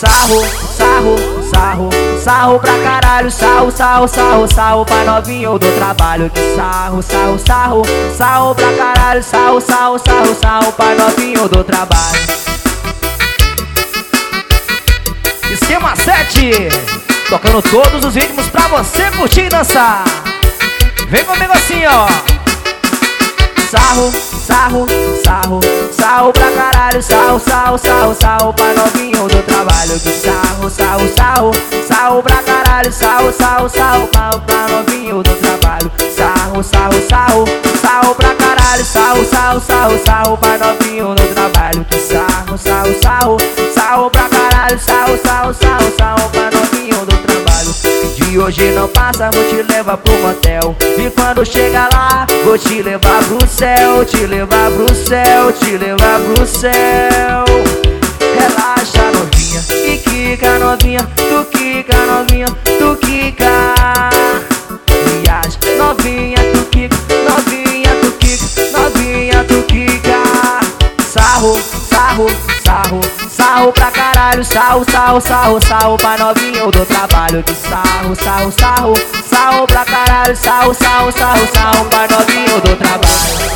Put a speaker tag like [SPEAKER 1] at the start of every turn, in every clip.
[SPEAKER 1] Sarro, sarro, sarro, sarro pra caralho. Sarro, sarro, sarro, sarro pra novinho do trabalho. Que sarro, sarro, sarro, sarro pra caralho. Sarro, sarro, sarro, sarro pra novinho do trabalho. Esquema 7, tocando todos os ritmos pra você curtir e dançar. Vem comigo assim, ó. Sarro, sarro, sarro, sarro pra caralho. Sarro, sarro, sarro, sarro pra novinho do trabalho. Que sarro, sarro, sarro, sarro pra caralho. Sarro, sarro, sarro pra novinho do trabalho. Sarro, sarro, sarro, sarro pra caralho. Sarro, sarro, sarro, sarro pra novinho do trabalho. Que sarro, sarro, sarro, sarro pra caralho. Sarro, sarro, sarro, sarro pra novinho do trabalho. De hoje não passa, vou te levar pro motel. E quando chega lá, vou te levar pro céu. Te levar pro céu, te levar pro céu. Relaxa novinha e quica novinha. Tu quica novinha, tu quica. Viagem novinha, tu quica. Novinha, tu quica. Novinha, tu quica. Sarro, sarro, sarro, sarro pra caralho. Sarro, sarro, sarro, sarro pra novinho do trabalho. Que sarro, sarro, sarro, sarro pra caralho. Sarro, sarro, sarro, sarro pra novinho do trabalho.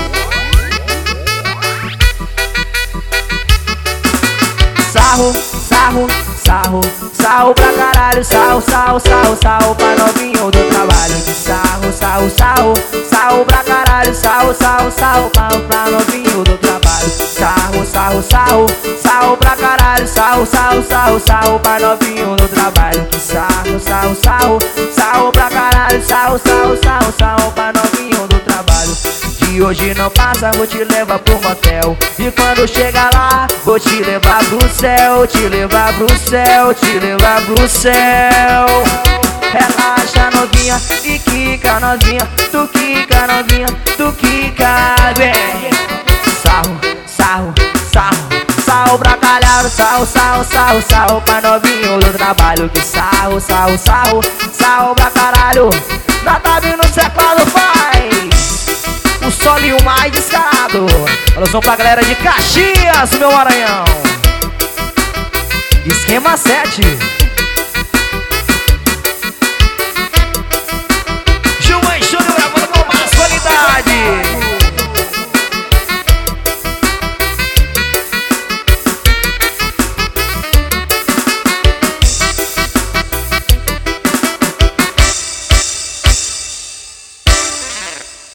[SPEAKER 1] Sarro, sarro, sarro, sarro pra caralho. Sarro, sarro, sarro, sarro pra novinho do trabalho. Que sarro, sarro, sarro, sarro pra caralho. Sarro, sarro, sarro pra novinho do trabalho. Sarro, sarro, sarro, sarro pra caralho. Sarro, sarro, sarro, sarro pra novinho do trabalho. Que sarro, sarro, sarro, sarro pra caralho. Sarro, sarro, sarro, sarro pra novinho do trabalho. De hoje não passa, vou te levar pro motel. E quando chega lá, vou te levar pro céu. Te levar pro céu, te levar pro céu. Relaxa novinha e quica novinha. Tu quica novinha, tu quica. Vem. Sarro, sarro, sarro, sarro pra caralho. Sarro, sarro, sarro, sarro pra novinho do trabalho. Que sarro, sarro, sarro, sarro pra caralho. Já tá vindo o teclado, faz o solo e o mais descarado. Alusão pra galera de Caxias, meu Maranhão. Esquema 7.